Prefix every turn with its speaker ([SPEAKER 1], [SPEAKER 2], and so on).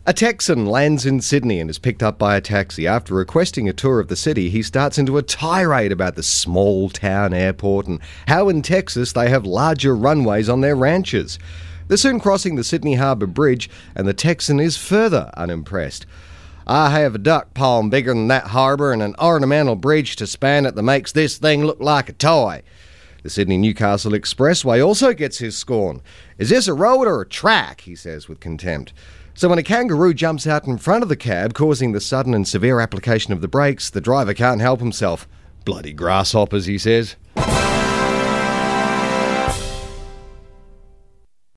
[SPEAKER 1] A Texan lands in Sydney and is picked up by a taxi. After requesting a tour of the city, he starts into a tirade about the small town airport and how in Texas they have larger runways on their ranches. They're soon crossing the Sydney Harbour Bridge and the Texan is further unimpressed. "I have a duck pond bigger than that harbour and an ornamental bridge to span it that makes this thing look like a toy." The Sydney-Newcastle Expressway also gets his scorn. "Is this a road or a track?" he says with contempt. So when a kangaroo jumps out in front of the cab, causing the sudden and severe application of the brakes, the driver can't help himself. "Bloody grasshoppers," he says.